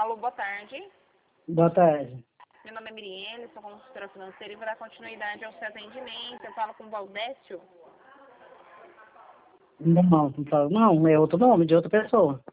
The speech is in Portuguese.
Alô, boa tarde. Boa tarde. Meu nome é Mirielle, sou consultora financeira e vou dar continuidade ao seu atendimento. Eu falo com o Valdécio. Não, é outro nome de outra pessoa.